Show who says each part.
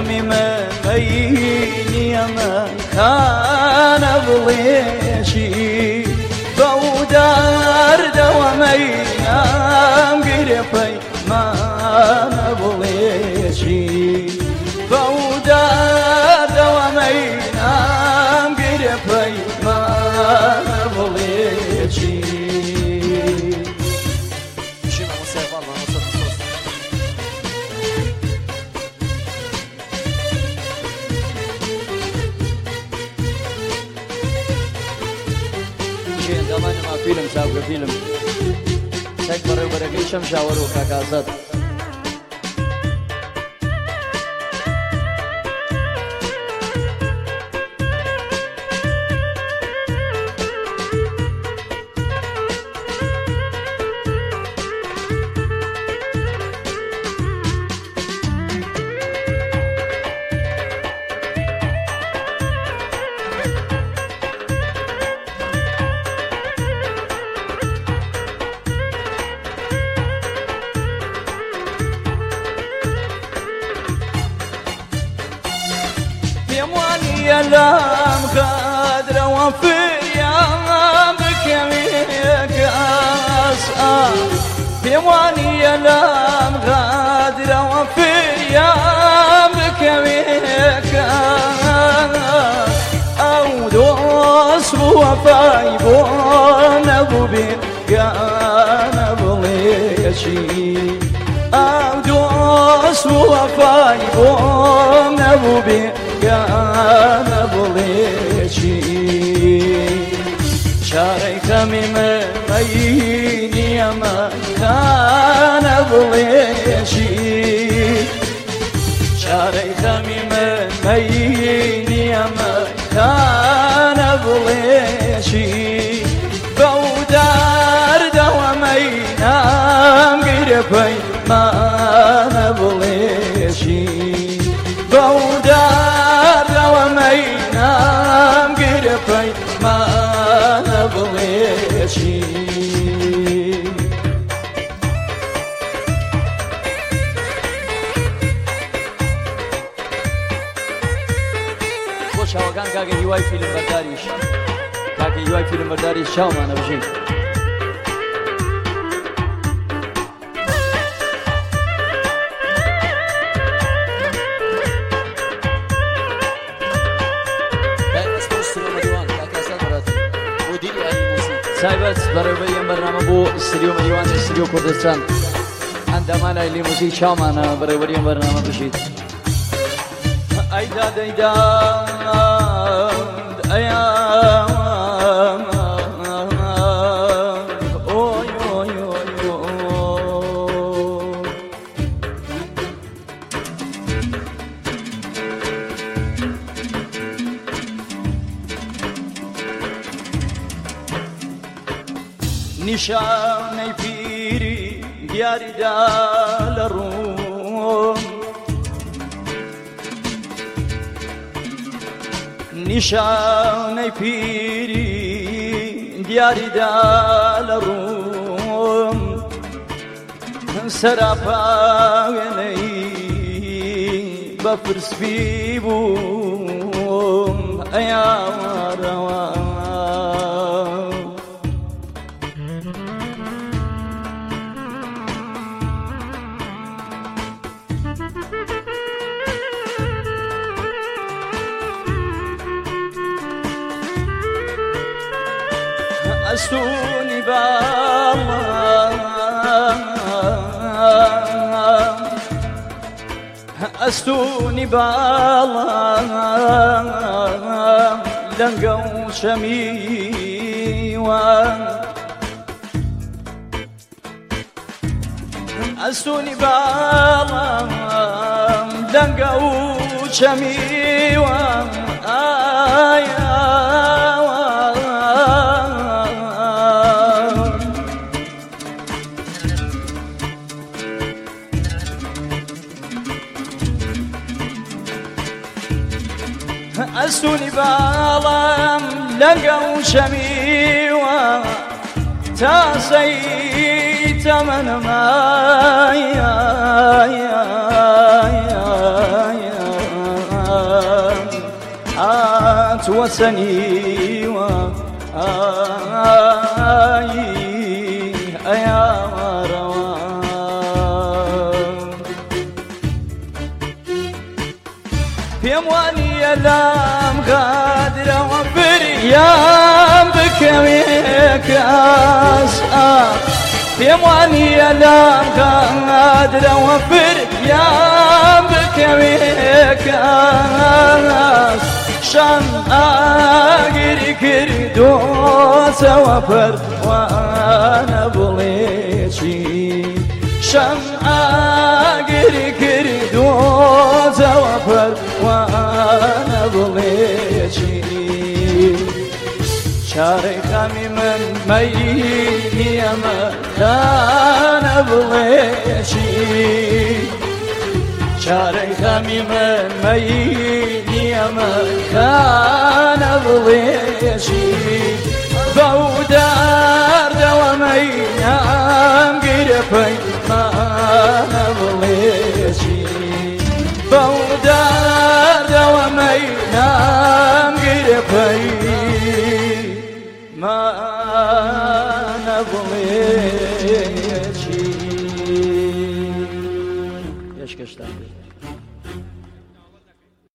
Speaker 1: من ميني من كان بليشي بودار دوامينا مقرفي ما نبليشي بودار دوامينا مقرفي ما نبليشي فيلم سابقه فيلم سكبر وبرقي شمشاور وكاكازات يا لام غادرة وفيا بك يميك أسأل يواني يا لام غادرة وفيا بك يميك أو دوس وفاي بون أبو بيك أنا بليشي أو دوس وفاي بون أبو بيك أنا بليشي شارك من ميني ما كان بليشي شارك من ميني ما كان بليشي بودار دوامينا مقرفي ما نبليشي بودار دوامينا مقرفي ما نبليشي خوش هواکان کاکە هیوای فیلم بەرداریش کاکە هیوای فیلم بەرداری شاومانە بژین سایبەت بەڕێوەبەری ئەم بەرنامە بۆ ئستریۆ مەریوان ئستریۆ کوردستان ئەندامانای لیموزیک چاومانە بەڕێوەبەری ئەم بەرنامە بژیت ئەیدا دەیدا ئەیا نشانەی پیری دیاریدا لە ڕووم نیشانەی پیری دیاریدا لە ڕووم سەراپا وێنەی بە فرسبی بووم ئەیا وارەوە ئەستوونی باڵام ئەستوونی باڵام لەنگە و شەمیوان ئەستوونی باڵام لەنگە و شەمیوان ئەستوونی باڵام لەنگە و شەمیوە تاسەی تەمەنەمایە هاتوسني أيا روان في أمواني لام غادرة وبريام بكويكاس في أمواني لام غادرة وبريام بكويكاس شان آقري كردو سوافر وانا بليشي شان آقري كردو سوافر وانا بليشي شاركامي من ميني يما انا بليشي شاركامي من ميني يما كان بليشي بودار دوامينا قرفي ما بليشي بودار دوامينا قرفي ما بليشي يشكشتان